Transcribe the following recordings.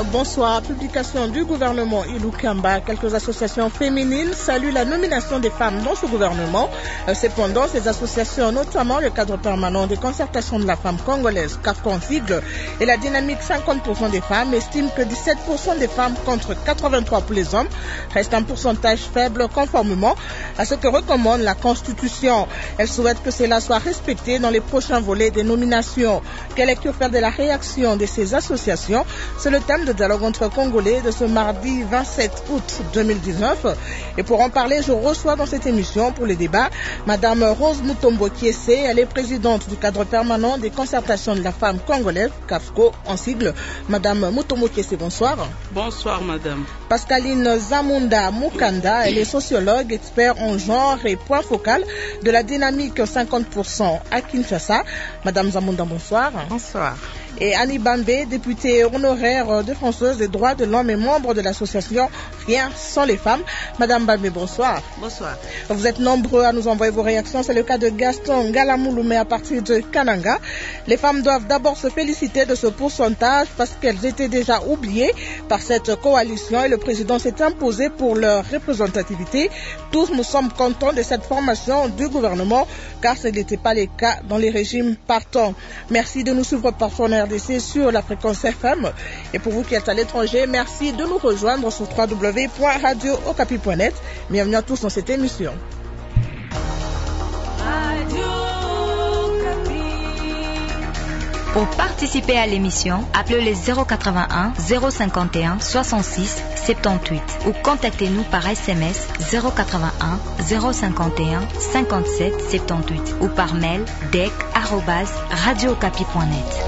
bonsoir. Publication du gouvernement Ilou-Kamba. Quelques associations féminines saluent la nomination des femmes dans ce gouvernement. Cependant, ces associations, notamment le cadre permanent des concertations de la femme congolaise, CAFCO en sigle, et la dynamique 50% des femmes, estiment que 17% des femmes contre 83% pour les hommes reste un pourcentage faible conformément à ce que recommande la Constitution. Elles souhaitent que cela soit respecté dans les prochains volets des nominations. Quelle lecture faire de la réaction de ces associations? C'est le thème de dialogue entre Congolais de ce mardi 27 août 2019. Et pour en parler, je reçois dans cette émission pour le débat Madame Rose Mutombo Kiese. Elle est présidente du cadre permanent des concertations de la femme congolaise, CAFCO en sigle. Madame Mutombo Kiese, bonsoir. Bonsoir, madame. Pascaline Zamunda Mukanda, elle est sociologue, expert en genre et point focal de la dynamique 50% à Kinshasa. Madame Zamunda, bonsoir. Bonsoir. Et Annie Bambé, députée honoraire défenseuse des droits de l'homme et membre de l'association Rien sans les femmes. Madame Bambé, bonsoir. Bonsoir. Vous êtes nombreux à nous envoyer vos réactions. C'est le cas de Gaston Galamouloumé à partir de Kananga. Les femmes doivent d'abord se féliciter de ce pourcentage parce qu'elles étaient déjà oubliées par cette coalition et le président s'est imposé pour leur représentativité. Tous nous sommes contents de cette formation du gouvernement car ce n'était pas le cas dans les régimes partants. Merci de nous suivre par son RDC sur la fréquence FM. Et pour vous qui êtes à l'étranger, merci de nous rejoindre sur www.radiookapi.net. Bienvenue à tous dans cette émission. Pour participer à l'émission, appelez les 081 051 66 78 ou contactez-nous par SMS 081 051 57 78 ou par mail dec@radiookapi.net.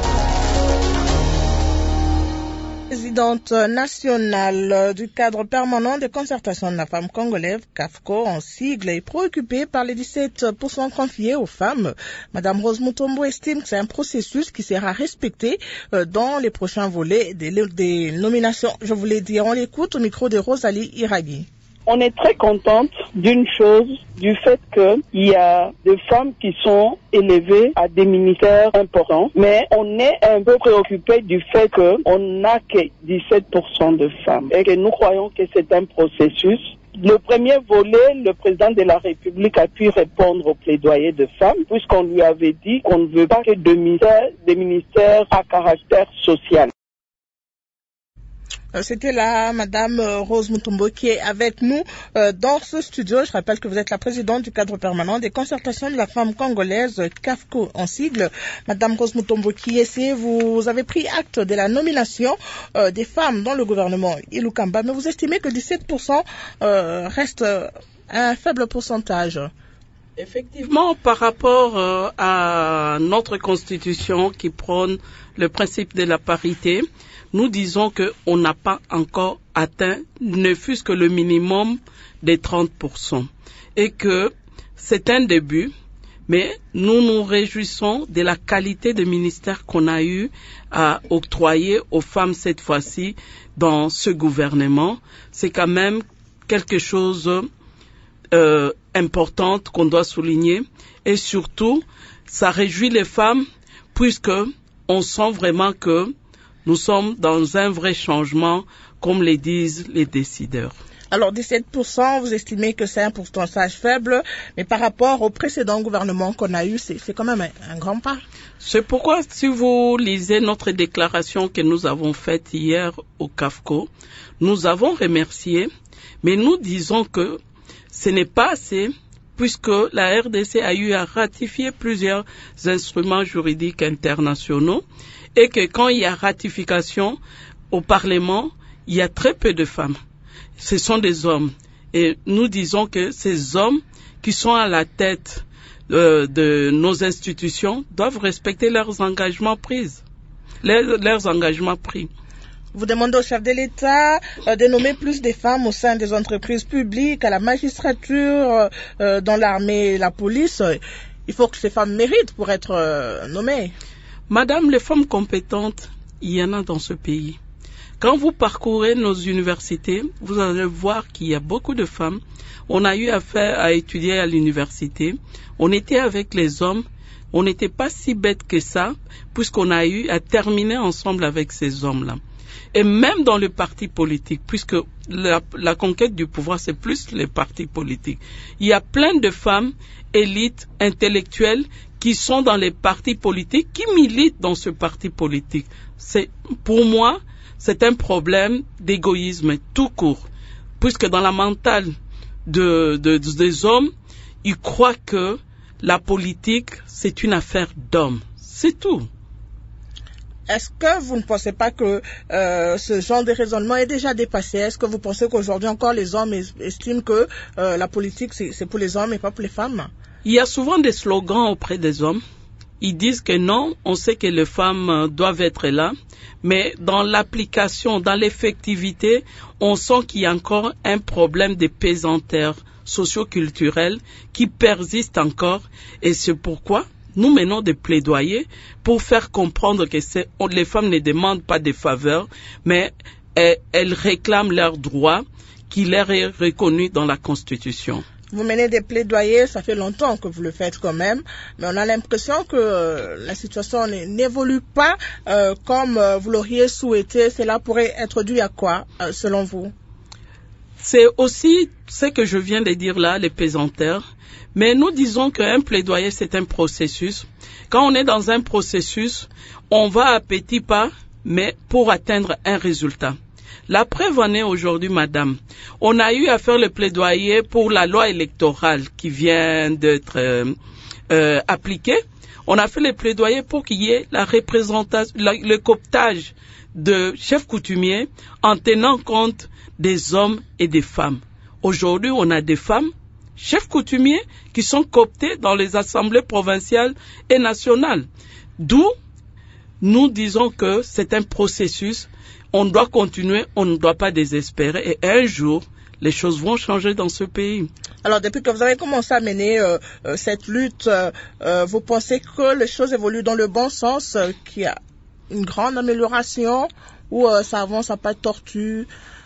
Présidente nationale du cadre permanent de concertation de la femme congolaise, CAFCO en sigle, est préoccupée par les 17% confiés aux femmes. Madame Rose Mutombo estime que c'est un processus qui sera respecté dans les prochains volets des nominations. Je voulais dire, on l'écoute au micro de Rosalie Iragui. On est très contente d'une chose, du fait qu'il y a des femmes qui sont élevées à des ministères importants, mais on est un peu préoccupé du fait qu'on n'a que 17% de femmes et que nous croyons que c'est un processus. Le premier volet, le président de la République a pu répondre au plaidoyer de femmes puisqu'on lui avait dit qu'on ne veut pas que des ministères à caractère social. C'était là Madame Rose Mutombo qui est avec nous dans ce studio. Je rappelle que vous êtes la présidente du cadre permanent des concertations de la femme congolaise, CAFCO en sigle. Madame Rose Mutombo Kiese, vous avez pris acte de la nomination des femmes dans le gouvernement Ilou-Kamba, mais vous estimez que 17% reste un faible pourcentage. Effectivement, par rapport à notre constitution qui prône le principe de la parité, nous disons qu'on n'a pas encore atteint ne fût-ce que le minimum des 30%. Et que c'est un début, mais nous nous réjouissons de la qualité de ministère qu'on a eu à octroyer aux femmes cette fois-ci dans ce gouvernement. C'est quand même quelque chose important qu'on doit souligner. Et surtout, ça réjouit les femmes puisque on sent vraiment que nous sommes dans un vrai changement, comme le disent les décideurs. Alors 17%, vous estimez que c'est un pourcentage faible, mais par rapport au précédent gouvernement qu'on a eu, c'est quand même un grand pas. C'est pourquoi, si vous lisez notre déclaration que nous avons faite hier au CAFCO, nous avons remercié, mais nous disons que ce n'est pas assez, puisque la RDC a eu à ratifier plusieurs instruments juridiques internationaux, et que quand il y a ratification au Parlement, il y a très peu de femmes. Ce sont des hommes. Et nous disons que ces hommes qui sont à la tête de nos institutions doivent respecter leurs engagements pris. Vous demandez au chef de l'État de nommer plus de femmes au sein des entreprises publiques, à la magistrature, dans l'armée et la police. Il faut que ces femmes méritent pour être nommées. Madame, les femmes compétentes, il y en a dans ce pays. Quand vous parcourez nos universités, vous allez voir qu'il y a beaucoup de femmes. On a eu affaire à étudier à l'université. On était avec les hommes. On n'était pas si bêtes que ça, puisqu'on a eu à terminer ensemble avec ces hommes-là. Et même dans le parti politique, puisque la conquête du pouvoir, c'est plus les partis politiques. Il y a plein de femmes élites intellectuelles qui sont dans les partis politiques, qui militent dans ce parti politique. Pour moi, c'est un problème d'égoïsme tout court, puisque dans la mentale des hommes, ils croient que la politique, c'est une affaire d'hommes. C'est tout. Est-ce que vous ne pensez pas que ce genre de raisonnement est déjà dépassé? Est-ce que vous pensez qu'aujourd'hui encore les hommes estiment que la politique c'est pour les hommes et pas pour les femmes? Il y a souvent des slogans auprès des hommes. Ils disent que non, on sait que les femmes doivent être là, mais dans l'application, dans l'effectivité, on sent qu'il y a encore un problème de pesanteur socio-culturelle qui persiste encore, et c'est pourquoi nous menons des plaidoyers pour faire comprendre que les femmes ne demandent pas des faveurs, mais elles réclament leurs droits qui leur est reconnu dans la Constitution. Vous menez des plaidoyers, ça fait longtemps que vous le faites quand même, mais on a l'impression que la situation n'évolue pas comme vous l'auriez souhaité. Cela pourrait être dû à quoi, selon vous? C'est aussi ce que je viens de dire là, les pesanteurs. Mais nous disons qu'un plaidoyer, c'est un processus. Quand on est dans un processus, on va à petits pas, mais pour atteindre un résultat. La preuve en est aujourd'hui, madame. On a eu à faire le plaidoyer pour la loi électorale qui vient d'être appliquée. On a fait le plaidoyer pour qu'il y ait la représentation, le cooptage de chefs coutumiers en tenant compte des hommes et des femmes. Aujourd'hui, on a des femmes, chefs coutumiers, qui sont cooptés dans les assemblées provinciales et nationales. D'où nous disons que c'est un processus. On doit continuer, on ne doit pas désespérer. Et un jour, les choses vont changer dans ce pays. Alors, depuis que vous avez commencé à mener cette lutte, vous pensez que les choses évoluent dans le bon sens, qu'il y a une grande amélioration, ou ça avance à pas de tortue?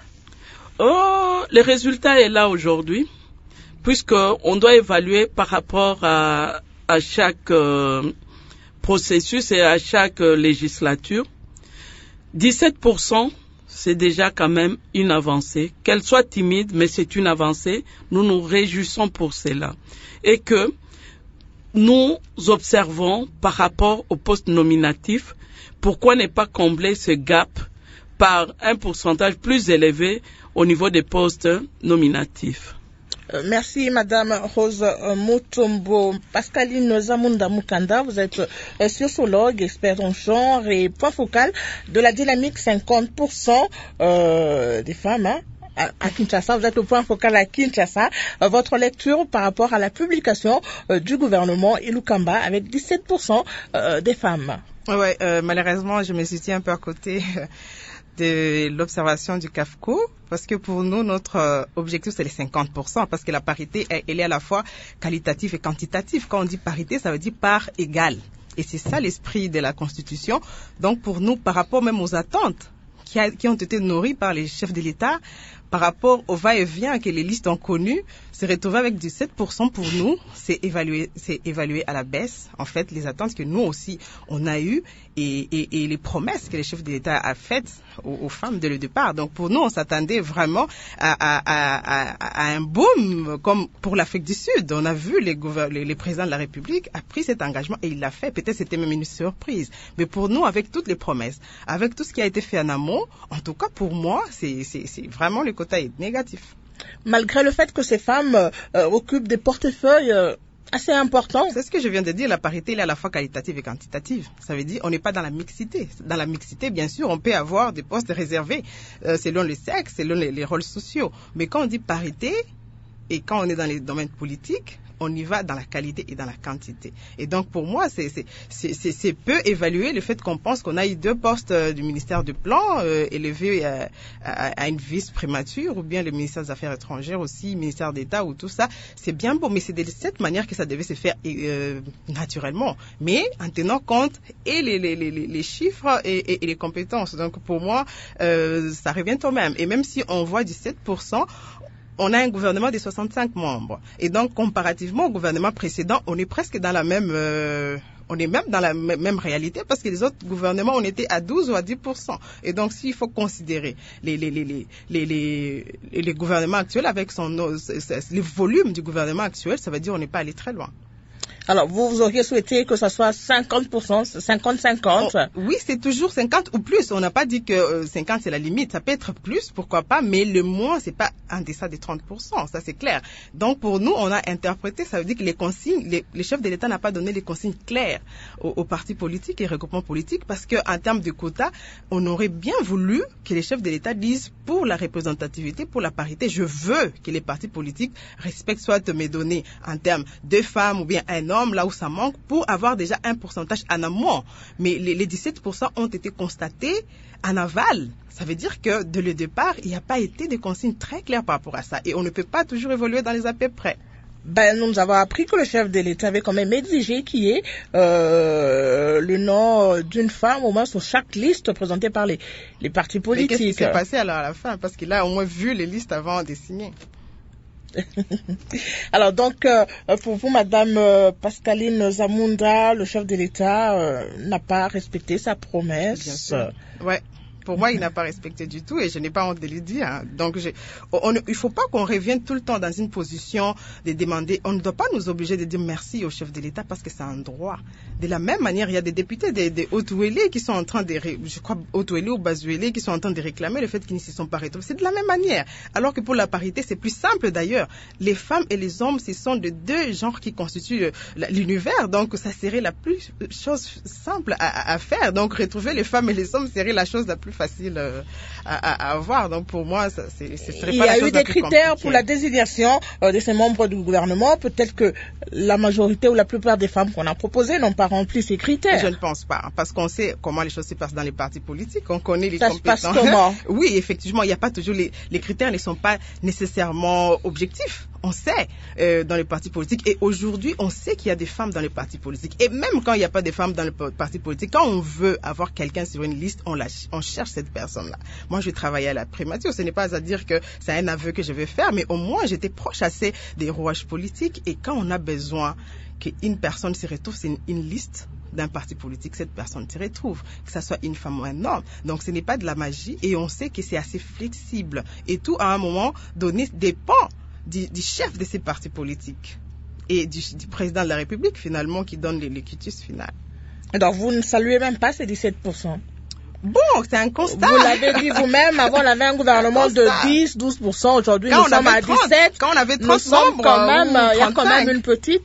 Le résultat est là aujourd'hui, puisqu'on doit évaluer par rapport à chaque processus et à chaque législature. 17%, c'est déjà quand même une avancée. Qu'elle soit timide, mais c'est une avancée. Nous nous réjouissons pour cela. Et que nous observons par rapport au poste nominatif, pourquoi ne pas combler ce gap par un pourcentage plus élevé au niveau des postes nominatifs. Merci Madame Rose Mutombo. Pascaline Zamunda Mukanda, vous êtes sociologue, expert en genre et point focal de la dynamique 50% des femmes à Kinshasa. Vous êtes au point focal à Kinshasa. Votre lecture par rapport à la publication du gouvernement Ilukamba avec 17% des femmes. Ouais, malheureusement, je me suis dit un peu à côté de l'observation du CAFCO, parce que pour nous, notre objectif, c'est les 50%, parce que la parité, elle est à la fois qualitative et quantitative. Quand on dit parité, ça veut dire part égale. Et c'est ça l'esprit de la Constitution. Donc pour nous, par rapport même aux attentes qui ont été nourries par les chefs de l'État, par rapport au va-et-vient que les listes ont connu, se retrouver avec du 7% pour nous, c'est évaluer à la baisse, en fait, les attentes que nous aussi, on a eues et les promesses que les chefs de l'État a faites aux femmes dès le départ. Donc, pour nous, on s'attendait vraiment à un boom, comme pour l'Afrique du Sud. On a vu les présidents de la République a pris cet engagement et il l'a fait. Peut-être c'était même une surprise. Mais pour nous, avec toutes les promesses, avec tout ce qui a été fait en amont, en tout cas, pour moi, c'est vraiment le quota est négatif. Malgré le fait que ces femmes occupent des portefeuilles assez importants. C'est ce que je viens de dire, la parité elle est à la fois qualitative et quantitative. Ça veut dire on n'est pas dans la mixité. Dans la mixité, bien sûr, on peut avoir des postes réservés selon le sexe, selon les rôles sociaux. Mais quand on dit parité et quand on est dans les domaines politiques, on y va dans la qualité et dans la quantité. Et donc, pour moi, c'est peu évaluer le fait qu'on pense qu'on a eu 2 postes du ministère du Plan élevés à une vice prémature, ou bien le ministère des Affaires étrangères aussi, ministère d'État ou tout ça. C'est bien beau, mais c'est de cette manière que ça devait se faire naturellement. Mais en tenant compte et les chiffres et les compétences. Donc, pour moi, ça revient au même. Et même si on voit 17%, on a un gouvernement de 65 membres. Et donc, comparativement au gouvernement précédent, on est presque dans la même... on est même dans la même réalité parce que les autres gouvernements, on était à 12 ou à 10%. Et donc, s'il faut considérer les gouvernements actuels avec le volume du gouvernement actuel, ça veut dire qu'on n'est pas allé très loin. Alors, vous auriez souhaité que ça soit 50%, 50-50? Oui, c'est toujours 50 ou plus. On n'a pas dit que 50 c'est la limite. Ça peut être plus, pourquoi pas, mais le moins, c'est pas en deçà des 30%. Ça, c'est clair. Donc, pour nous, on a interprété, ça veut dire que les consignes, les chefs de l'État n'ont pas donné les consignes claires aux partis politiques et regroupements politiques parce qu'en termes de quotas, on aurait bien voulu que les chefs de l'État disent pour la représentativité, pour la parité, je veux que les partis politiques respectent soit mes données en termes de femmes ou bien un homme, là où ça manque, pour avoir déjà un pourcentage en amont. Mais les 17% ont été constatés en aval. Ça veut dire que dès le départ, il n'y a pas été de consignes très claires par rapport à ça. Et on ne peut pas toujours évoluer dans les à peu près. Nous avons appris que le chef de l'État avait quand même exigé qu'il y ait le nom d'une femme au moins sur chaque liste présentée par les partis politiques. Mais qu'est-ce qui s'est passé alors à la fin? Parce qu'il a au moins vu les listes avant de signer. Alors donc, pour vous, Madame Pascaline Zamunda, le chef de l'État n'a pas respecté sa promesse. Bien sûr. Ouais. Pour moi, il n'a pas respecté du tout et je n'ai pas honte de le dire. Hein. Donc, il ne faut pas qu'on revienne tout le temps dans une position de demander. On ne doit pas nous obliger de dire merci au chef de l'État parce que c'est un droit. De la même manière, il y a des députés des Haute-Ouélé qui sont en train de, je crois, Haute-Ouélé ou Bas-Ouélé qui sont en train de réclamer le fait qu'ils ne se sont pas retrouvés. C'est de la même manière. Alors que pour la parité, c'est plus simple d'ailleurs. Les femmes et les hommes, ce sont les deux genres qui constituent l'univers. Donc, ça serait la chose simple à faire. Donc, retrouver les femmes et les hommes serait la chose la plus facile à avoir. Donc pour moi, ce serait pas la chose la plus compliquée. Il y a eu des critères pour la désignation de ces membres du gouvernement. Peut-être que la majorité ou la plupart des femmes qu'on a proposées n'ont pas rempli ces critères. Je ne pense pas, parce qu'on sait comment les choses se passent dans les partis politiques. On connaît les compétences. Ça se passe comment? Oui, effectivement, il n'y a pas toujours les critères ne sont pas nécessairement objectifs. On sait dans les partis politiques et aujourd'hui, on sait qu'il y a des femmes dans les partis politiques. Et même quand il n'y a pas de femmes dans les partis politiques, quand on veut avoir quelqu'un sur une liste, on cherche cette personne-là. Moi, je travaillais à la primature. Ce n'est pas à dire que c'est un aveu que je vais faire, mais au moins, j'étais proche assez des rouages politiques. Et quand on a besoin qu'une personne se retrouve sur une liste d'un parti politique, cette personne se retrouve, que ce soit une femme ou un homme. Donc, ce n'est pas de la magie et on sait que c'est assez flexible. Et tout, à un moment donné, dépend du chef de ces partis politiques et du président de la République, finalement, qui donne le quitus final. Donc, vous ne saluez même pas ces 17%? Bon, c'est un constat. Vous l'avez dit vous-même, avant on avait un gouvernement de 10-12%, aujourd'hui nous sommes à 17%. Quand on avait 30 membres, il y a quand même une petite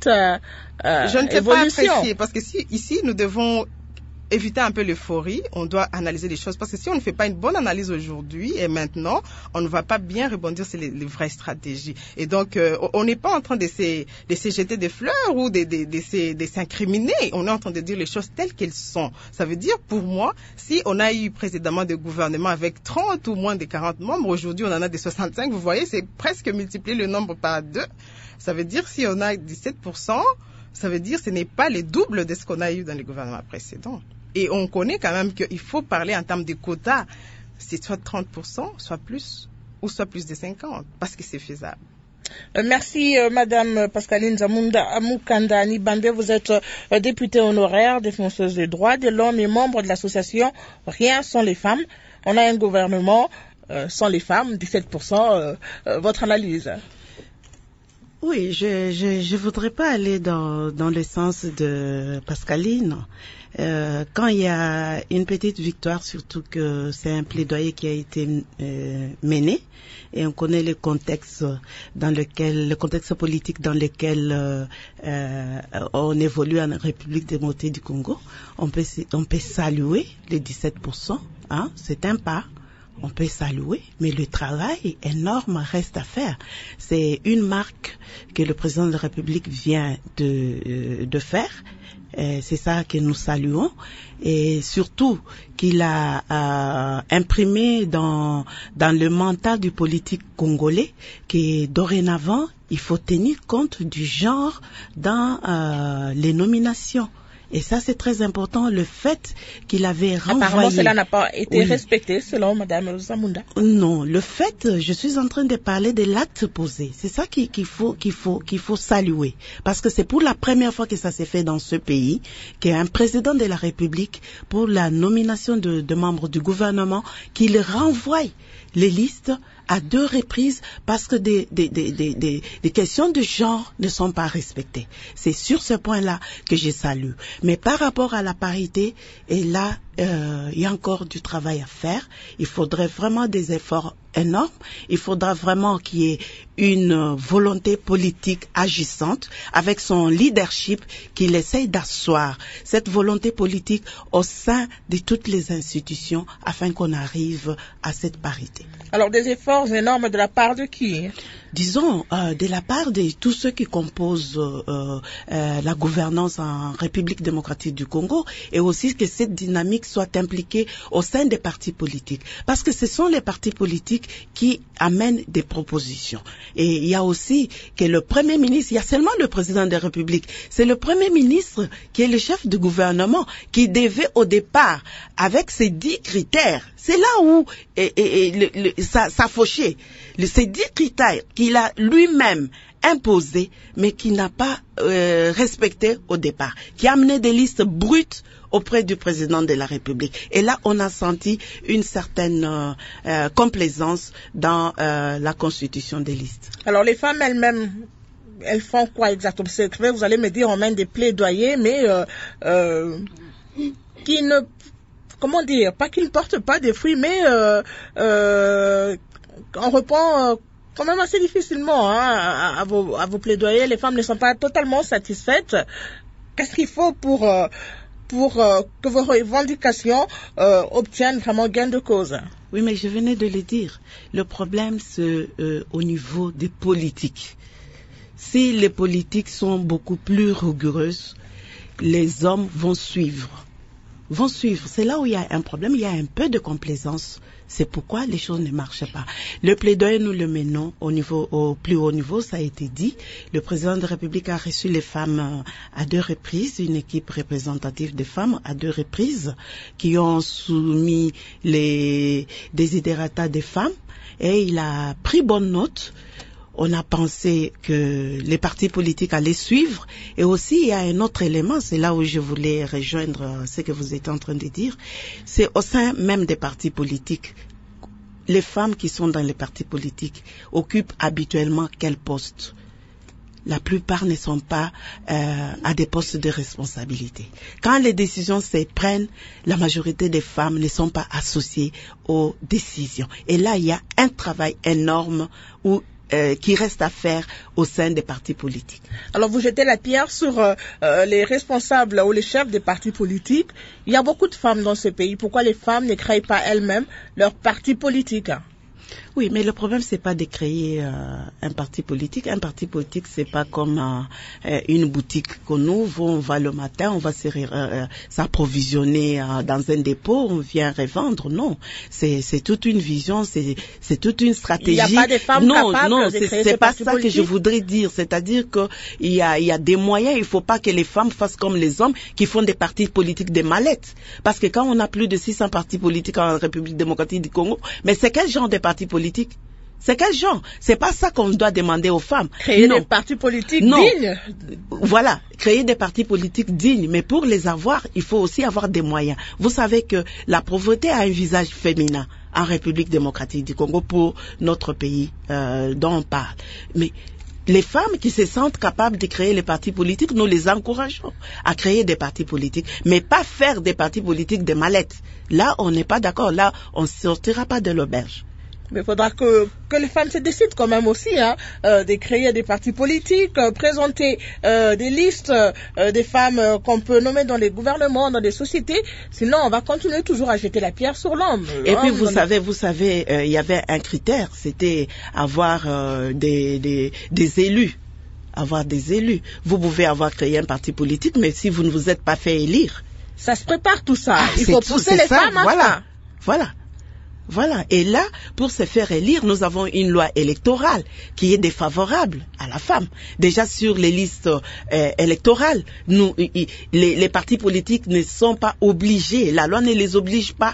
je ne sais évolution. Pas apprécier, parce que ici nous devons éviter un peu l'euphorie, on doit analyser les choses parce que si on ne fait pas une bonne analyse aujourd'hui et maintenant, on ne va pas bien rebondir sur les vraies stratégies. Et donc, on n'est pas en train de se jeter des fleurs ou de s'incriminer. On est en train de dire les choses telles qu'elles sont. Ça veut dire, pour moi, si on a eu précédemment des gouvernements avec 30 ou moins de 40 membres, aujourd'hui on en a des 65, vous voyez, c'est presque multiplier le nombre par 2. Ça veut dire si on a 17%, ça veut dire que ce n'est pas le double de ce qu'on a eu dans les gouvernements précédents. Et on connaît quand même qu'il faut parler en termes de quotas. C'est soit 30%, soit plus, ou soit plus de 50%, parce que c'est faisable. Merci Madame Pascaline Zamunda Amukanda Nibande, vous êtes députée honoraire, défenseuse des droits de l'homme et membre de l'association Rien sans les femmes. On a un gouvernement sans les femmes, 17%. Votre analyse? Oui, je voudrais pas aller dans le sens de Pascaline. Quand il y a une petite victoire, surtout que c'est un plaidoyer qui a été mené, et on connaît le contexte politique dans lequel on évolue en République démocratique du Congo, on peut saluer les 17%, hein, c'est un pas. On peut saluer, mais le travail énorme reste à faire. C'est une marque que le président de la République vient de faire. C'est ça que nous saluons. Et surtout qu'il a imprimé dans le mental du politique congolais que dorénavant, il faut tenir compte du genre dans les nominations. Et ça, c'est très important, le fait qu'il avait renvoyé... Apparemment, cela n'a pas été respecté, selon Mme Zamunda. Non, le fait, je suis en train de parler de l'acte posé. C'est ça qu'il faut saluer. Parce que c'est pour la première fois que ça s'est fait dans ce pays, qu'un président de la République, pour la nomination de membres du gouvernement, qu'il renvoie les listes à 2 reprises parce que des questions de genre ne sont pas respectées. C'est sur ce point-là que je salue. Mais par rapport à la parité, et là, il y a encore du travail à faire. Il faudrait vraiment des efforts énormes. Il faudra vraiment qu'il y ait une volonté politique agissante avec son leadership qu'il essaye d'asseoir cette volonté politique au sein de toutes les institutions afin qu'on arrive à cette parité. Alors des efforts énormes de la part de qui? Disons, de la part de tous ceux qui composent la gouvernance en République démocratique du Congo, et aussi que cette dynamique soit impliquée au sein des partis politiques. Parce que ce sont les partis politiques qui amènent des propositions. Et il y a aussi que le Premier ministre, il y a seulement le président de la République, c'est le Premier ministre qui est le chef du gouvernement, qui devait au départ, avec ses 10 critères, c'est là où ça fauchait. Ces 10 critères qu'il a lui-même imposés, mais qui n'a pas respecté au départ, qui a amené des listes brutes auprès du président de la République. Et là, on a senti une certaine complaisance dans la constitution des listes. Alors, les femmes elles-mêmes, elles font quoi exactement? C'est vrai, vous allez me dire, on mène des plaidoyers, mais qui ne... Comment dire? Pas qu'ils ne portent pas des fruits, mais on répond quand même assez difficilement à vos plaidoyers. Les femmes ne sont pas totalement satisfaites. Qu'est-ce qu'il faut pour que vos revendications obtiennent vraiment gain de cause? Oui, mais je venais de le dire. Le problème, c'est au niveau des politiques. Si les politiques sont beaucoup plus rigoureuses, les hommes vont suivre. C'est là où il y a un problème, il y a un peu de complaisance. C'est pourquoi les choses ne marchent pas. Le plaidoyer, nous le menons au plus haut niveau, ça a été dit. Le président de la République a reçu les femmes à 2 reprises, une équipe représentative de femmes à 2 reprises, qui ont soumis les desiderata des femmes, et il a pris bonne note. On a pensé que les partis politiques allaient suivre. Et aussi, il y a un autre élément, c'est là où je voulais rejoindre ce que vous êtes en train de dire. C'est au sein même des partis politiques. Les femmes qui sont dans les partis politiques occupent habituellement quel poste? La plupart ne sont pas à des postes de responsabilité. Quand les décisions se prennent, la majorité des femmes ne sont pas associées aux décisions. Et là, il y a un travail énorme qui reste à faire au sein des partis politiques. Alors vous jetez la pierre sur les responsables ou les chefs des partis politiques. Il y a beaucoup de femmes dans ce pays. Pourquoi les femmes ne créent pas elles-mêmes leur parti politique? Oui, mais le problème, c'est pas de créer un parti politique. Un parti politique, c'est pas comme une boutique qu'on ouvre, on va le matin, on va s'approvisionner dans un dépôt, on vient revendre. Non, c'est toute une vision, c'est toute une stratégie. Il n'y a pas de femmes capables de créer c'est pas ça politique. Que je voudrais dire. C'est-à-dire que il y a des moyens. Il faut pas que les femmes fassent comme les hommes qui font des partis politiques des mallettes. Parce que quand on a plus de 600 partis politiques en République démocratique du Congo, mais c'est quel genre de partis politiques? C'est quel genre? C'est pas ça qu'on doit demander aux femmes. Créer des partis politiques dignes. Voilà, créer des partis politiques dignes. Mais pour les avoir, il faut aussi avoir des moyens. Vous savez que la pauvreté a un visage féminin en République démocratique du Congo pour notre pays dont on parle. Mais les femmes qui se sentent capables de créer les partis politiques, nous les encourageons à créer des partis politiques, mais pas faire des partis politiques des mallettes. Là, on n'est pas d'accord. Là, on ne sortira pas de l'auberge. Mais il faudra que les femmes se décident quand même aussi de créer des partis politiques, présenter des listes des femmes qu'on peut nommer dans les gouvernements, dans des sociétés. Sinon, on va continuer toujours à jeter la pierre sur l'homme. Et puis, vous savez, il y avait un critère, c'était avoir des élus. Avoir des élus. Vous pouvez avoir créé un parti politique, mais si vous ne vous êtes pas fait élire. Ça se prépare tout ça. Il faut pousser les femmes à ça. Voilà. Voilà. Et là, pour se faire élire, nous avons une loi électorale qui est défavorable à la femme. Déjà sur les listes électorales, les partis politiques ne sont pas obligés. La loi ne les oblige pas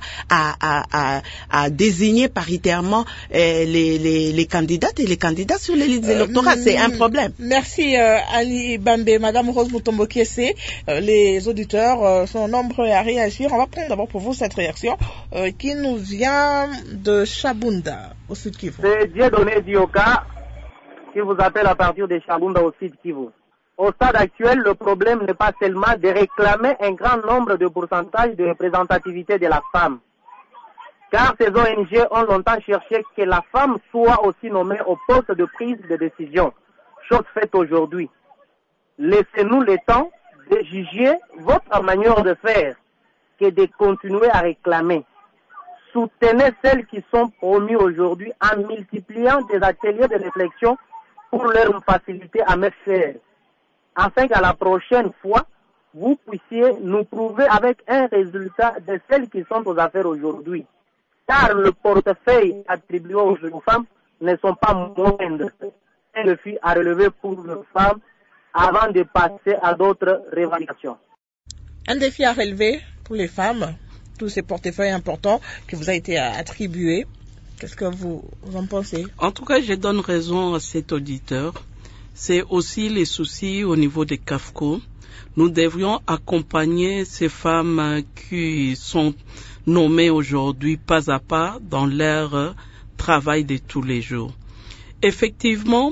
à désigner paritairement les candidates et les candidats sur les listes électorales. C'est un problème. Merci Ali Bambé. Madame Rose Mutombo Kiese, les auditeurs sont nombreux à réagir. On va prendre d'abord pour vous cette réaction qui nous vient de Chabunda, au Sud Kivu. C'est Dieudonné Dioka qui vous appelle à partir de Chabunda, au Sud Kivu. Au stade actuel, le problème n'est pas seulement de réclamer un grand nombre de pourcentages de représentativité de la femme. Car ces ONG ont longtemps cherché que la femme soit aussi nommée au poste de prise de décision. Chose faite aujourd'hui. Laissez-nous le temps de juger votre manière de faire que de continuer à réclamer. Soutenez celles qui sont promues aujourd'hui en multipliant des ateliers de réflexion pour leur faciliter à me faire, afin qu'à la prochaine fois, vous puissiez nous prouver avec un résultat de celles qui sont aux affaires aujourd'hui. Car le portefeuille attribué aux femmes ne sont pas moindres. Un défi à relever pour les femmes avant de passer à d'autres revendications. Un défi à relever pour les femmes, tous ces portefeuilles importants qui vous a été attribués. Qu'est-ce que vous en pensez? En tout cas, je donne raison à cet auditeur. C'est aussi les soucis au niveau des CAFCO. Nous devrions accompagner ces femmes qui sont nommées aujourd'hui pas à pas dans leur travail de tous les jours. Effectivement,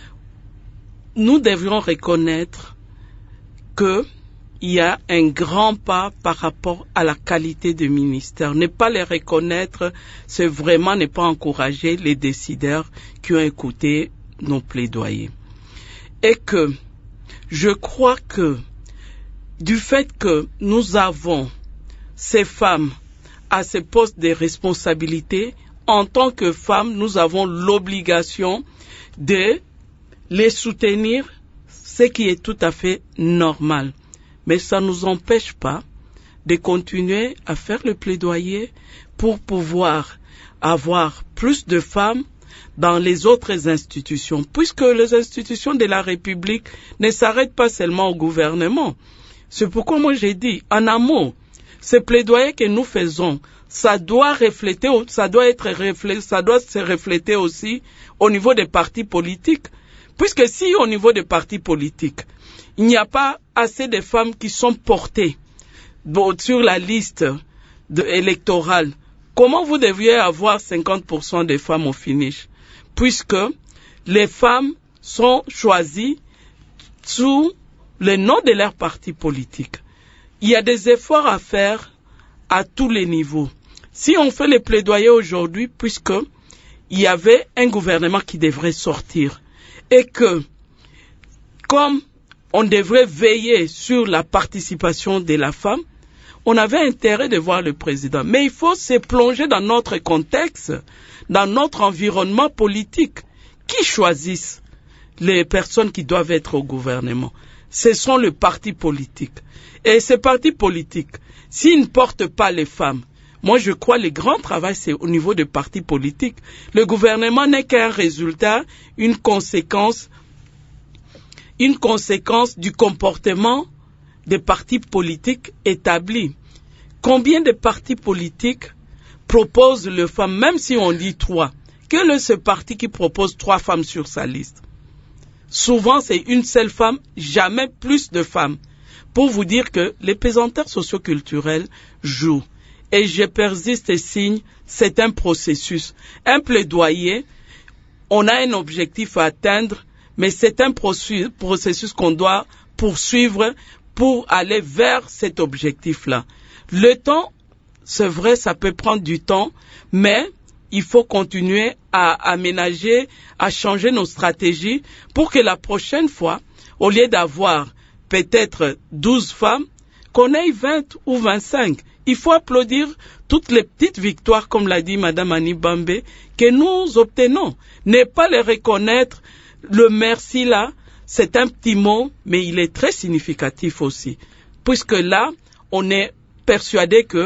nous devrions reconnaître que il y a un grand pas par rapport à la qualité du ministère. Ne pas les reconnaître, c'est vraiment ne pas encourager les décideurs qui ont écouté nos plaidoyers. Et que je crois que du fait que nous avons ces femmes à ces postes de responsabilité, en tant que femmes, nous avons l'obligation de les soutenir, ce qui est tout à fait normal. Mais ça ne nous empêche pas de continuer à faire le plaidoyer pour pouvoir avoir plus de femmes dans les autres institutions, puisque les institutions de la République ne s'arrêtent pas seulement au gouvernement. C'est pourquoi moi j'ai dit, en amont, ce plaidoyer que nous faisons, ça doit se refléter aussi au niveau des partis politiques. Puisque si au niveau des partis politiques, il n'y a pas assez de femmes qui sont portées sur la liste électorale, comment vous devriez avoir 50% de femmes au finish? Puisque les femmes sont choisies sous le nom de leur parti politique. Il y a des efforts à faire à tous les niveaux. Si on fait les plaidoyers aujourd'hui, puisque il y avait un gouvernement qui devrait sortir, et que, comme on devrait veiller sur la participation de la femme, on avait intérêt de voir le président. Mais il faut se plonger dans notre contexte, dans notre environnement politique. Qui choisissent les personnes qui doivent être au gouvernement? Ce sont les partis politiques. Et ces partis politiques, s'ils ne portent pas les femmes, moi je crois que le grand travail c'est au niveau des partis politiques. Le gouvernement n'est qu'un résultat, une conséquence du comportement des partis politiques établis. Combien de partis politiques proposent les femmes, même si on dit 3? Quel est ce parti qui propose 3 femmes sur sa liste? Souvent, c'est une seule femme, jamais plus de femmes. Pour vous dire que les pesanteurs socioculturels jouent. Et je persiste et signe, c'est un processus. Un plaidoyer, on a un objectif à atteindre, mais c'est un processus qu'on doit poursuivre pour aller vers cet objectif-là. Le temps, c'est vrai, ça peut prendre du temps, mais il faut continuer à aménager, à changer nos stratégies pour que la prochaine fois, au lieu d'avoir peut-être 12 femmes, qu'on ait 20 ou 25. Il faut applaudir toutes les petites victoires, comme l'a dit Madame Annie Bambé, que nous obtenons. Ne pas les reconnaître, le merci là, c'est un petit mot, mais il est très significatif aussi. Puisque là, on est persuadé que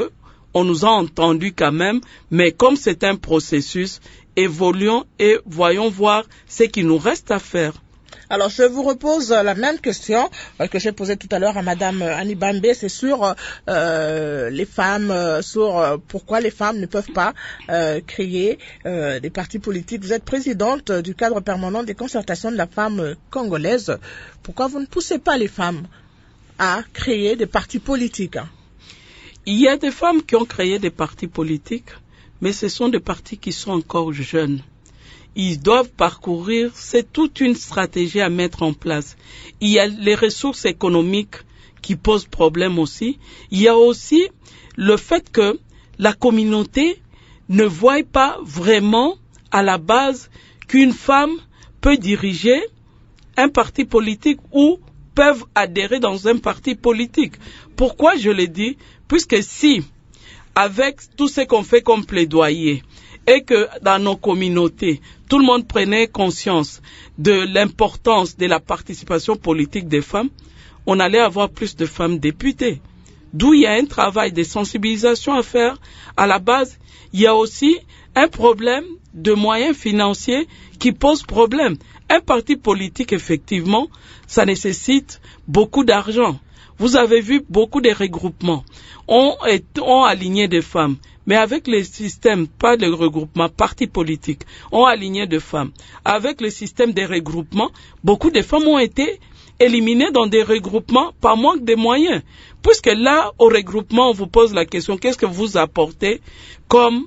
on nous a entendu quand même, mais comme c'est un processus, évoluons et voyons voir ce qu'il nous reste à faire. Alors, je vous repose la même question que j'ai posée tout à l'heure à Madame Annie Bambé. C'est sur les femmes, sur pourquoi les femmes ne peuvent pas créer des partis politiques. Vous êtes présidente du cadre permanent des concertations de la femme congolaise. Pourquoi vous ne poussez pas les femmes à créer des partis politiques? Il y a des femmes qui ont créé des partis politiques, mais ce sont des partis qui sont encore jeunes. Ils doivent parcourir, c'est toute une stratégie à mettre en place. Il y a les ressources économiques qui posent problème aussi. Il y a aussi le fait que la communauté ne voit pas vraiment à la base qu'une femme peut diriger un parti politique ou peuvent adhérer dans un parti politique. Pourquoi je le dis? Puisque si, avec tout ce qu'on fait comme plaidoyer, et que dans nos communautés, tout le monde prenait conscience de l'importance de la participation politique des femmes, on allait avoir plus de femmes députées. D'où il y a un travail de sensibilisation à faire. À la base, il y a aussi un problème de moyens financiers qui pose problème. Un parti politique, effectivement, ça nécessite beaucoup d'argent. Vous avez vu beaucoup de regroupements ont aligné des femmes. Mais avec les systèmes, pas de regroupement, partis politiques, ont aligné des femmes. Avec le système des regroupements, beaucoup de femmes ont été éliminées dans des regroupements par manque de moyens. Puisque là, au regroupement, on vous pose la question, qu'est-ce que vous apportez comme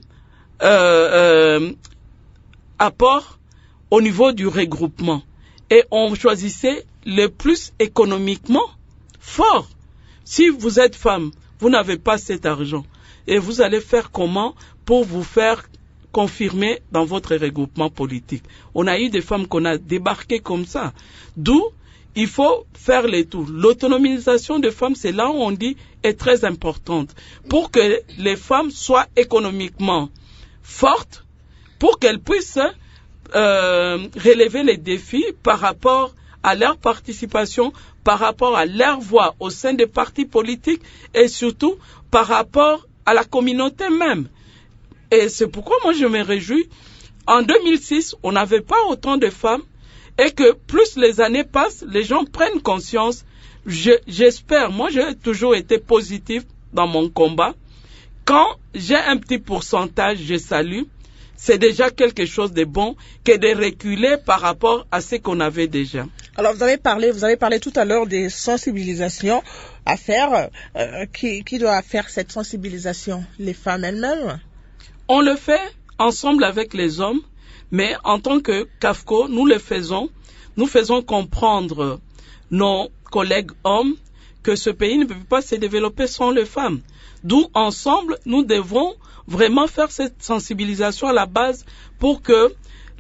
apport au niveau du regroupement? Et on choisissait le plus économiquement fort. Si vous êtes femme, vous n'avez pas cet argent. Et vous allez faire comment pour vous faire confirmer dans votre regroupement politique? On a eu des femmes qu'on a débarquées comme ça. D'où il faut faire les tours. L'autonomisation des femmes, c'est là où on dit, est très importante. Pour que les femmes soient économiquement fortes, pour qu'elles puissent relever les défis par rapport à leur participation, par rapport à leur voix au sein des partis politiques et surtout par rapport à la communauté même. Et c'est pourquoi moi je me réjouis. En 2006, on n'avait pas autant de femmes et que plus les années passent, les gens prennent conscience. J'espère, moi j'ai toujours été positif dans mon combat. Quand j'ai un petit pourcentage, je salue. C'est déjà quelque chose de bon que de reculer par rapport à ce qu'on avait déjà. Alors vous avez parlé tout à l'heure des sensibilisations à faire. Qui doit faire cette sensibilisation? Les femmes elles-mêmes? On le fait ensemble avec les hommes, mais en tant que CAFCO, nous le faisons. Nous faisons comprendre nos collègues hommes que ce pays ne peut pas se développer sans les femmes. D'où ensemble, nous devons vraiment faire cette sensibilisation à la base pour que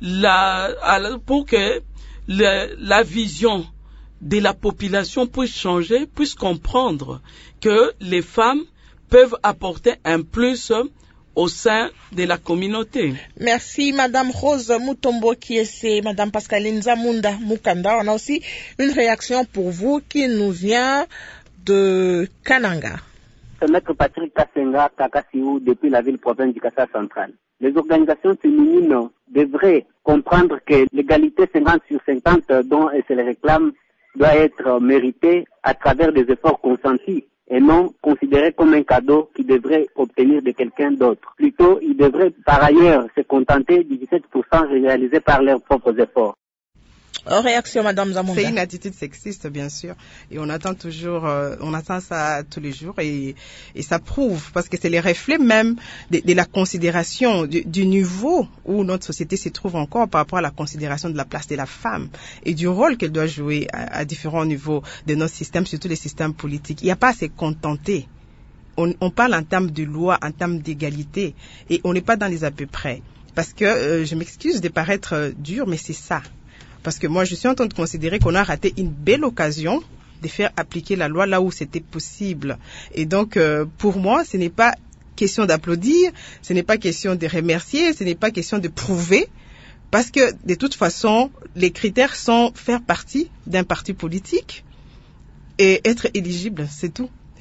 la vision de la population puisse changer, puisse comprendre que les femmes peuvent apporter un plus au sein de la communauté. Merci Madame Rose Mutombo Kiese, Madame Pascaline Zamunda Mukanda. On a aussi une réaction pour vous qui nous vient de Kananga. Maître Patrick Kassenga Kakasiou depuis la ville province du Kassa central. Les organisations féminines devraient comprendre que l'égalité 50/50 dont elles se les réclament doit être méritée à travers des efforts consentis et non considérée comme un cadeau qu'ils devraient obtenir de quelqu'un d'autre. Plutôt, ils devraient par ailleurs se contenter du 17% réalisé par leurs propres efforts. Réaction, Madame Zamunda. C'est une attitude sexiste, bien sûr, et on attend ça tous les jours, et ça prouve, parce que c'est les reflets même de la considération du niveau où notre société se trouve encore par rapport à la considération de la place de la femme et du rôle qu'elle doit jouer à différents niveaux de notre système, surtout les systèmes politiques. Il n'y a pas à se contenter. On parle en termes de loi, en termes d'égalité, et on n'est pas dans les à peu près. Parce que, je m'excuse de paraître dur, mais c'est ça. Parce que moi, je suis en train de considérer qu'on a raté une belle occasion de faire appliquer la loi là où c'était possible. Et donc, pour moi, ce n'est pas question d'applaudir, ce n'est pas question de remercier, ce n'est pas question de prouver. Parce que, de toute façon, les critères sont faire partie d'un parti politique et être éligible, c'est tout.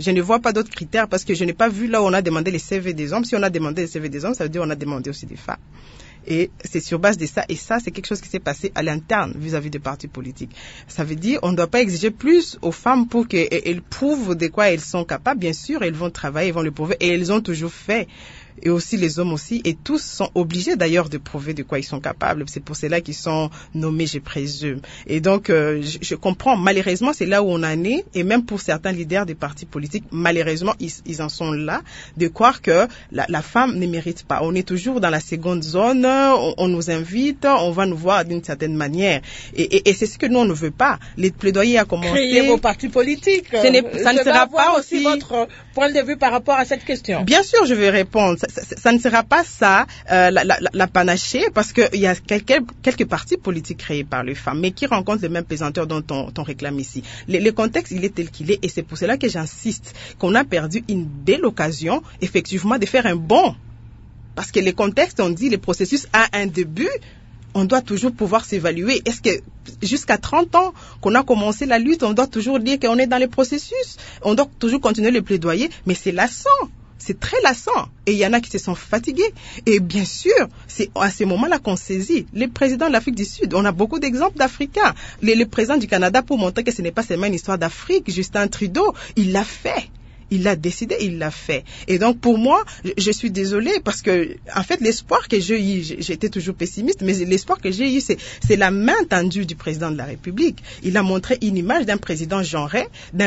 Je ne vois pas d'autres critères parce que je n'ai pas vu là où on a demandé les CV des hommes. Si on a demandé les CV des hommes, ça veut dire on a demandé aussi des femmes. Et c'est sur base de ça. Et ça, c'est quelque chose qui s'est passé à l'interne vis-à-vis des partis politiques. Ça veut dire on ne doit pas exiger plus aux femmes pour qu'elles prouvent de quoi elles sont capables. Bien sûr, elles vont travailler, elles vont le prouver. Et elles ont toujours fait. Et aussi les hommes aussi, et tous sont obligés d'ailleurs de prouver de quoi ils sont capables. C'est pour cela qu'ils sont nommés, je présume. Et donc, je comprends, malheureusement, c'est là où on en est, et même pour certains leaders des partis politiques, malheureusement, ils en sont là, de croire que la femme ne mérite pas. On est toujours dans la seconde zone, on nous invite, on va nous voir d'une certaine manière. Et c'est ce que nous, on ne veut pas. Les plaidoyers à commencer... Créer vos partis politiques. Ça ne sera pas aussi votre point de vue par rapport à cette question. Bien sûr, je vais répondre. Ça ne sera pas ça la panachée, parce qu'il y a quelques partis politiques créés par les femmes, mais qui rencontrent les mêmes pesanteurs dont on réclame ici. Le contexte, il est tel qu'il est, et c'est pour cela que j'insiste qu'on a perdu une belle occasion, effectivement, de faire un bond. Parce que les contextes, on dit, le processus a un début, on doit toujours pouvoir s'évaluer. Est-ce que jusqu'à 30 ans qu'on a commencé la lutte, on doit toujours dire qu'on est dans le processus? On doit toujours continuer le plaidoyer, mais c'est lassant. C'est très lassant. Et il y en a qui se sont fatigués. Et bien sûr, c'est à ce moment-là qu'on saisit. Les présidents de l'Afrique du Sud, on a beaucoup d'exemples d'Africains. Le président du Canada, pour montrer que ce n'est pas seulement une histoire d'Afrique, Justin Trudeau, il l'a fait. Il l'a décidé, il l'a fait. Et donc, pour moi, je suis désolée parce que, en fait, l'espoir que j'ai eu, j'étais toujours pessimiste, mais l'espoir que j'ai eu, c'est la main tendue du président de la République. Il a montré une image d'un président genré, d'un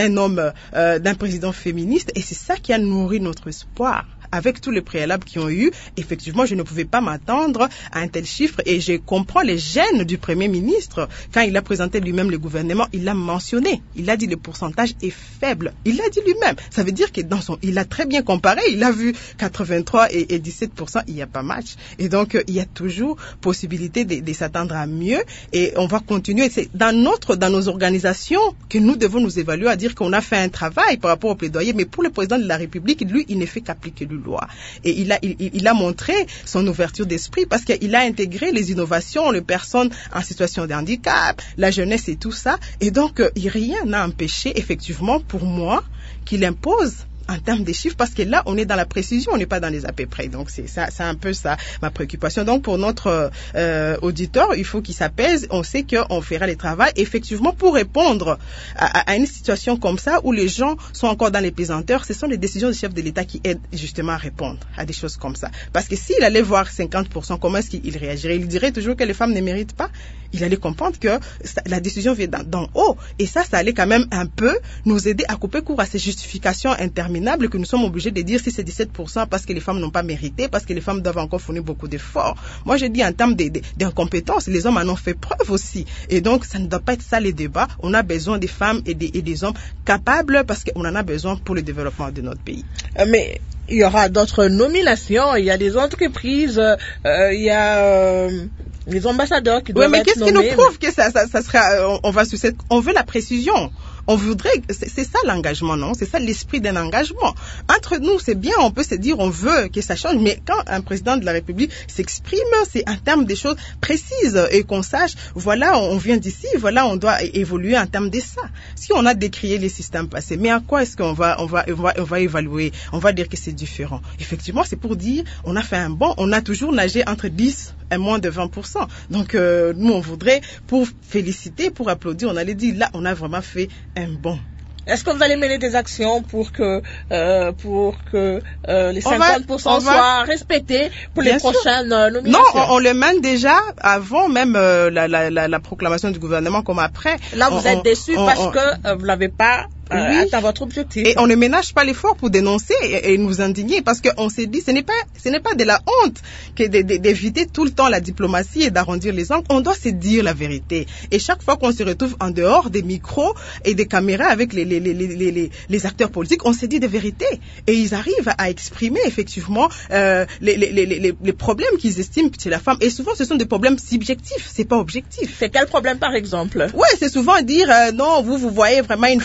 président féministe, et c'est ça qui a nourri notre espoir. Avec tous les préalables qui ont eu, effectivement, je ne pouvais pas m'attendre à un tel chiffre, et je comprends les gênes du Premier ministre. Quand il a présenté lui-même le gouvernement, il l'a mentionné. Il a dit le pourcentage est faible. Il l'a dit lui-même. Ça veut dire que il a très bien comparé. Il a vu 83 et 17%, il n'y a pas match. Et donc, il y a toujours possibilité de s'attendre à mieux, et on va continuer. C'est dans nos organisations que nous devons nous évaluer, à dire qu'on a fait un travail par rapport au plaidoyer, mais pour le président de la République, lui, il ne fait qu'appliquer le loi. Et il a montré son ouverture d'esprit parce qu'il a intégré les innovations, les personnes en situation de handicap, la jeunesse et tout ça. Et donc, rien n'a empêché, effectivement, pour moi, qu'il impose en termes de chiffres, parce que là, on est dans la précision, on n'est pas dans les à peu près. Donc, c'est un peu ça, ma préoccupation. Donc, pour notre auditeur, il faut qu'il s'apaise. On sait qu'on fera le travail, effectivement, pour répondre à une situation comme ça, où les gens sont encore dans les pesanteurs. Ce sont les décisions du chef de l'État qui aident justement à répondre à des choses comme ça. Parce que s'il allait voir 50%, comment est-ce qu'il réagirait? Il dirait toujours que les femmes ne méritent pas. Il allait comprendre que la décision vient d'en haut. Et ça allait quand même un peu nous aider à couper court à ces justifications interminables que nous sommes obligés de dire si c'est 17% parce que les femmes n'ont pas mérité, parce que les femmes doivent encore fournir beaucoup d'efforts. Moi, je dis en termes d'incompétence, les hommes en ont fait preuve aussi. Et donc, ça ne doit pas être ça les débats. On a besoin des femmes et des hommes capables parce qu'on en a besoin pour le développement de notre pays. Mais il y aura d'autres nominations, il y a des entreprises, il y a les ambassadeurs qui doivent être nommés. Mais qu'est-ce qui nous prouve que ça sera, on veut la précision. On voudrait, c'est ça l'engagement, non? C'est ça l'esprit d'un engagement. Entre nous, c'est bien, on peut se dire, on veut que ça change, mais quand un président de la République s'exprime, c'est en termes de choses précises et qu'on sache, voilà, on vient d'ici, voilà, on doit évoluer en termes de ça. Si on a décrié les systèmes passés, mais à quoi est-ce qu'on va évaluer? On va dire que c'est différent. Effectivement, c'est pour dire, on a fait un bond, on a toujours nagé entre 10 et moins de 20%. Donc, nous, on voudrait, pour féliciter, pour applaudir, on allait dire, là, on a vraiment fait un bond. Est-ce que vous allez mener des actions pour que les 50% soient respectés pour les prochaines nominations? Non, on le mène déjà avant même la proclamation du gouvernement comme après. Là, vous êtes déçus parce que vous n'avez pas atteint votre objectif. Et on ne ménage pas l'effort pour dénoncer et nous indigner parce qu'on s'est dit ce n'est pas de la honte que d'éviter tout le temps la diplomatie et d'arrondir les angles. On doit se dire la vérité. Et chaque fois qu'on se retrouve en dehors des micros et des caméras avec les acteurs politiques, on se dit des vérités. Et ils arrivent à exprimer effectivement les problèmes qu'ils estiment que c'est la femme. Et souvent, ce sont des problèmes subjectifs, c'est pas objectif. C'est quel problème par exemple? Ouais, c'est souvent dire non, vous voyez vraiment une femme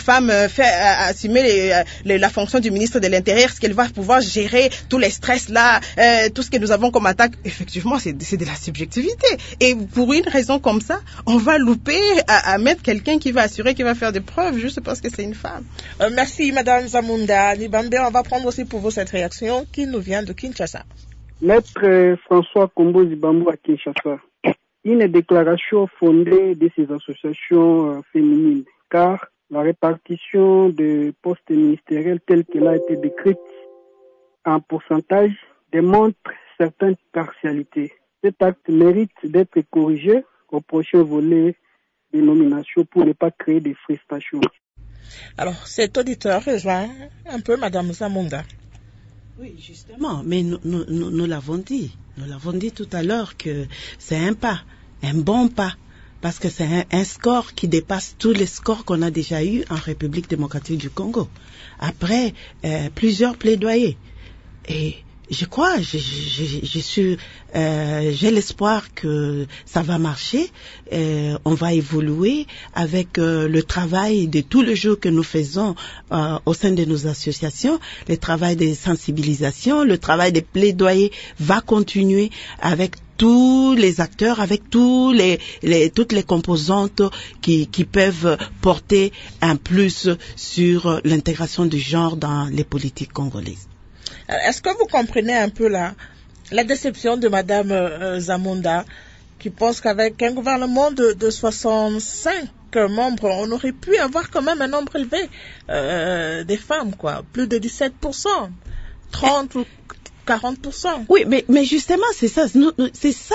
assumer la fonction du ministre de l'Intérieur? Est-ce qu'elle va pouvoir gérer tous les stress là, tout ce que nous avons comme attaque? Effectivement, c'est de la subjectivité. Et pour une raison comme ça, on va louper à mettre quelqu'un qui va assurer, qui va faire des preuves juste parce que c'est une femme. Merci, Madame Zamunda Nibambe. On va prendre aussi pour vous cette réaction qui nous vient de Kinshasa. Maître François Kombo Zibambo à Kinshasa. Une déclaration fondée de ces associations féminines, car la répartition des postes ministériels telle qu'elle a été décrite en pourcentage démontre certaines partialités. Cet acte mérite d'être corrigé au prochain volet des nominations pour ne pas créer des frustrations. Alors, cet auditeur rejoint un peu Madame Zamunda. Oui, justement, mais nous l'avons dit. Nous l'avons dit tout à l'heure que c'est un pas, un bon pas, parce que c'est un score qui dépasse tous les scores qu'on a déjà eus en République démocratique du Congo. Après plusieurs plaidoyers. Et je crois, j'ai l'espoir que ça va marcher. On va évoluer avec le travail de tous les jours que nous faisons au sein de nos associations. Le travail de sensibilisation, le travail de plaidoyer va continuer avec tous les acteurs, avec toutes les composantes qui peuvent porter un plus sur l'intégration du genre dans les politiques congolaises. Est-ce que vous comprenez un peu la déception de Madame Zamunda, qui pense qu'avec un gouvernement de 65 membres, on aurait pu avoir quand même un nombre élevé des femmes, quoi, plus de 17%, 30 ou 40%. Oui, mais justement, c'est ça. C'est ça.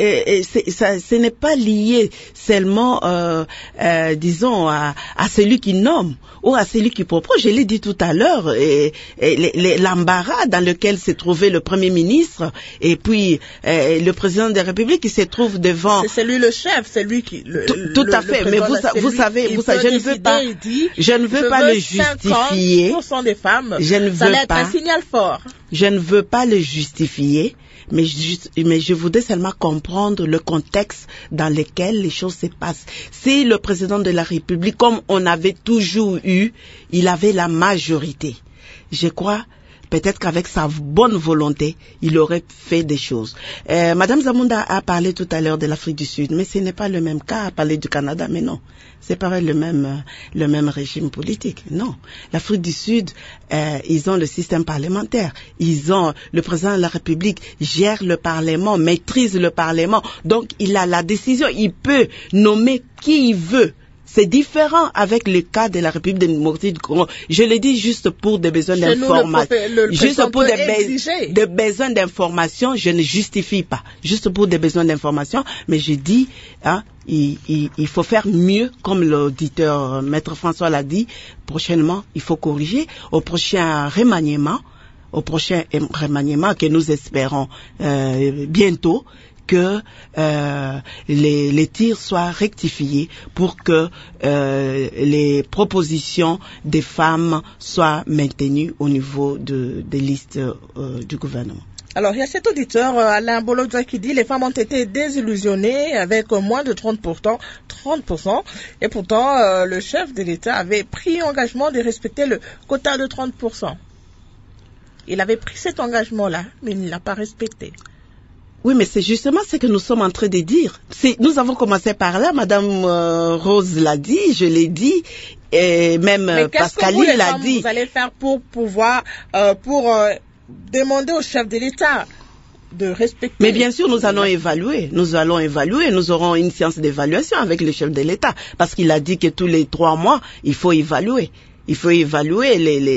Ce n'est pas lié seulement, disons, à celui qui nomme ou à celui qui propose. Je l'ai dit tout à l'heure, l'embarras dans lequel s'est trouvé le Premier ministre et puis le président de la République qui se trouve devant. C'est lui le chef, c'est lui qui. Tout à fait. Mais vous savez, je ne veux pas. Je ne veux pas le justifier. 50% des femmes. Je ne veux ça va être pas. un signal fort. Je ne veux pas le justifier, mais je voudrais seulement comprendre le contexte dans lequel les choses se passent. Si le président de la République, comme on avait toujours eu, il avait la majorité, je crois peut-être qu'avec sa bonne volonté, il aurait fait des choses. Madame Zamunda a parlé tout à l'heure de l'Afrique du Sud, mais ce n'est pas le même cas. A parlé du Canada, mais non. C'est pas le même régime politique. Non. L'Afrique du Sud, ils ont le système parlementaire. Le président de la République gère le Parlement, maîtrise le Parlement. Donc, il a la décision. Il peut nommer qui il veut. C'est différent avec le cas de la République démocratique du Congo. Je le dis juste pour des besoins d'information. Juste pour des besoins d'information, je ne justifie pas. Juste pour des besoins d'information, mais je dis, il faut faire mieux, comme l'auditeur Maître François l'a dit. Prochainement, il faut corriger. Au prochain remaniement que nous espérons bientôt, que les tirs soient rectifiés pour que les propositions des femmes soient maintenues au niveau des listes du gouvernement. Alors, il y a cet auditeur, Alain Bolodja, qui dit les femmes ont été désillusionnées avec moins de 30%, et pourtant, le chef de l'État avait pris engagement de respecter le quota de 30%. Il avait pris cet engagement-là, mais il ne l'a pas respecté. Oui, mais c'est justement ce que nous sommes en train de dire. Nous avons commencé par là, Madame Rose l'a dit, je l'ai dit, et même Pascaline l'a dit. Qu'est-ce que vous allez faire pour pouvoir, demander au chef de l'État de respecter? Mais bien sûr, nous allons évaluer. Nous aurons une séance d'évaluation avec le chef de l'État, parce qu'il a dit que tous les 3 mois, il faut évaluer. Il faut évaluer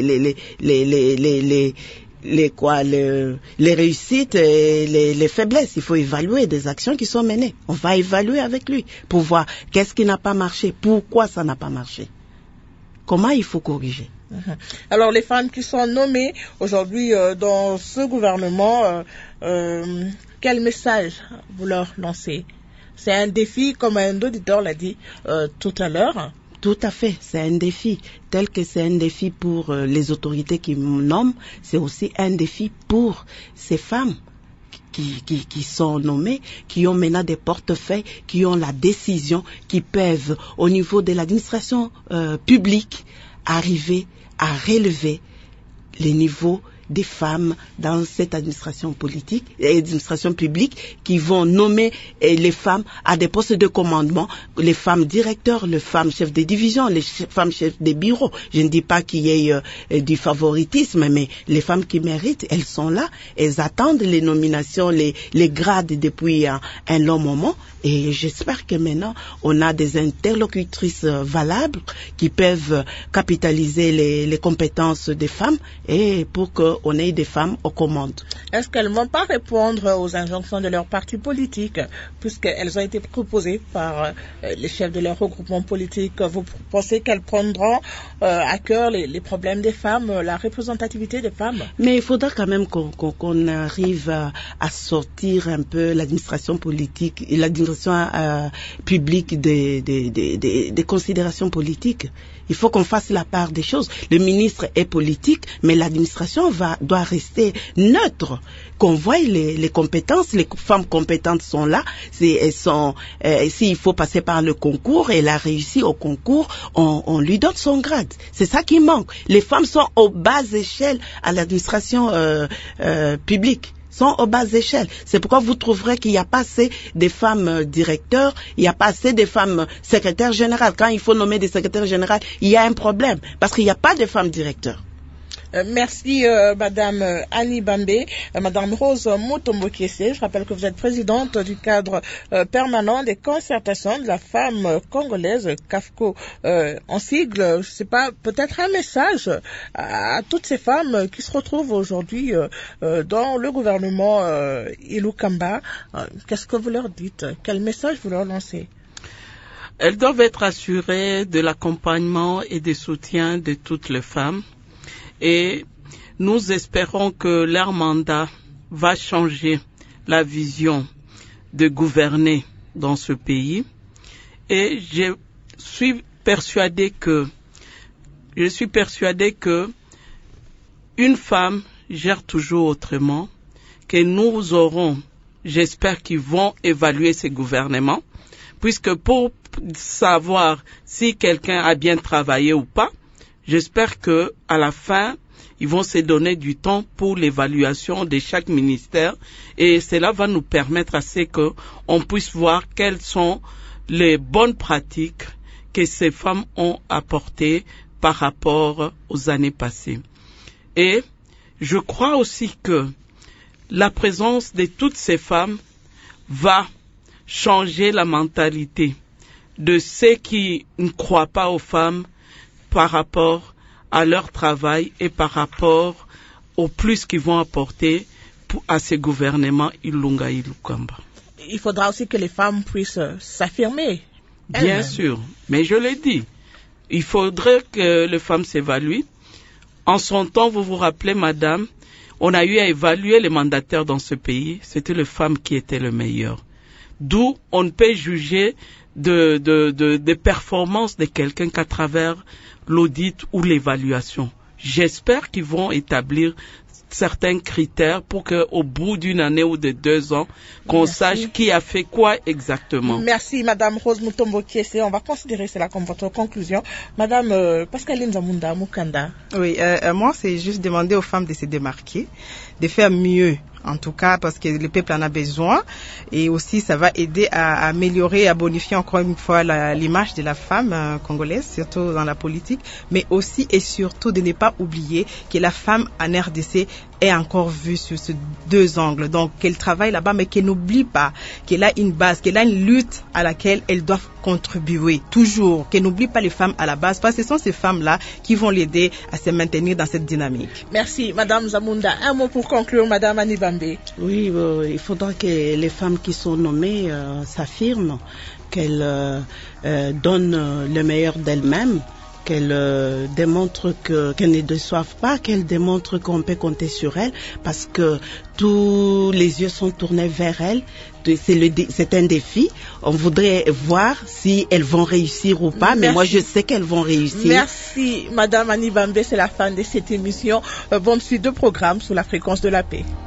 les réussites et les faiblesses. Il faut évaluer des actions qui sont menées. On va évaluer avec lui pour voir qu'est-ce qui n'a pas marché, pourquoi ça n'a pas marché, comment il faut corriger. Alors, les femmes qui sont nommées aujourd'hui dans ce gouvernement, quel message vous leur lancez? C'est un défi, comme un auditeur l'a dit tout à l'heure. Tout à fait, c'est un défi. Tel que c'est un défi pour les autorités qui nomment, c'est aussi un défi pour ces femmes qui sont nommées, qui ont maintenant des portefeuilles, qui ont la décision, qui peuvent, au niveau de l'administration publique, arriver à relever les niveaux des femmes dans cette administration politique et administration publique qui vont nommer les femmes à des postes de commandement, les femmes directeurs, les femmes chefs de division, les femmes chefs de bureau. Je ne dis pas qu'il y ait du favoritisme, mais les femmes qui méritent, elles sont là, elles attendent les nominations, les grades depuis un long moment, et j'espère que maintenant on a des interlocutrices valables qui peuvent capitaliser les compétences des femmes et pour qu'on ait des femmes aux commandes. Est-ce qu'elles ne vont pas répondre aux injonctions de leur parti politique, puisqu'elles ont été proposées par les chefs de leur regroupement politique? Vous pensez qu'elles prendront à cœur les problèmes des femmes, la représentativité des femmes? Mais il faudra quand même qu'on arrive à sortir un peu l'administration politique et l'administration publique des considérations politiques. Il faut qu'on fasse la part des choses. Le ministre est politique, mais l'administration doit rester neutre. Qu'on voie les compétences, les femmes compétentes sont là. S'il faut passer par le concours, elle a réussi au concours, on lui donne son grade. C'est ça qui manque. Les femmes sont aux bas échelles à l'administration publique. Sont aux bas échelles. C'est pourquoi vous trouverez qu'il n'y a pas assez de femmes directeurs, il n'y a pas assez de femmes secrétaires générales. Quand il faut nommer des secrétaires générales, il y a un problème, parce qu'il n'y a pas de femmes directeurs. Merci Madame Annie Bambé. Madame Rose Mutombo-Kiese, je rappelle que vous êtes présidente du cadre permanent des concertations de la femme congolaise, CAFCO en sigle. Je sais pas, peut-être un message à toutes ces femmes qui se retrouvent aujourd'hui dans le gouvernement Ilukamba. Qu'est-ce que vous leur dites? Quel message vous leur lancez? Elles doivent être assurées de l'accompagnement et du soutien de toutes les femmes. Et nous espérons que leur mandat va changer la vision de gouverner dans ce pays. Et je suis persuadée que une femme gère toujours autrement, que nous aurons, j'espère qu'ils vont évaluer ces gouvernements, puisque pour savoir si quelqu'un a bien travaillé ou pas, j'espère que à la fin, ils vont se donner du temps pour l'évaluation de chaque ministère et cela va nous permettre à ce qu'on puisse voir quelles sont les bonnes pratiques que ces femmes ont apportées par rapport aux années passées. Et je crois aussi que la présence de toutes ces femmes va changer la mentalité de ceux qui ne croient pas aux femmes par rapport à leur travail et par rapport au plus qu'ils vont apporter à ces gouvernements Ilunga Ilukamba. Il faudra aussi que les femmes puissent s'affirmer. Bien sûr, mais je l'ai dit, il faudrait que les femmes s'évaluent. En son temps, vous vous rappelez, madame, on a eu à évaluer les mandataires dans ce pays. C'était les femmes qui étaient les meilleures. D'où on ne peut juger de performances de quelqu'un qu'à travers l'audit ou l'évaluation. J'espère qu'ils vont établir certains critères pour qu'au bout d'une année ou de 2 ans, qu'on sache qui a fait quoi exactement. Merci, Madame Rose Mutombo-Kiese. On va considérer cela comme votre conclusion. Madame Pascaline Zamunda Mukanda. Oui, moi, c'est juste demander aux femmes de se démarquer, de faire mieux. En tout cas, parce que le peuple en a besoin. Et aussi, ça va aider à améliorer, à bonifier encore une fois l'image de la femme congolaise, surtout dans la politique. Mais aussi et surtout de ne pas oublier que la femme en RDC est encore vue sur ces 2 angles. Donc, qu'elle travaille là-bas, mais qu'elle n'oublie pas qu'elle a une base, qu'elle a une lutte à laquelle elle doit contribuer. Toujours. Qu'elle n'oublie pas les femmes à la base, parce que ce sont ces femmes-là qui vont l'aider à se maintenir dans cette dynamique. Merci, Madame Zamunda. Un mot pour conclure, Madame Annie Bambé. Oui, il faudra que les femmes qui sont nommées s'affirment, qu'elles donnent le meilleur d'elles-mêmes, qu'elles démontrent qu'elles ne déçoivent pas, qu'elles démontrent qu'on peut compter sur elles, parce que tous les yeux sont tournés vers elles. C'est un défi. On voudrait voir si elles vont réussir ou pas, mais moi je sais qu'elles vont réussir. Merci, Madame Annie Bambé. C'est la fin de cette émission. Bonne suite de programme sous la fréquence de la paix.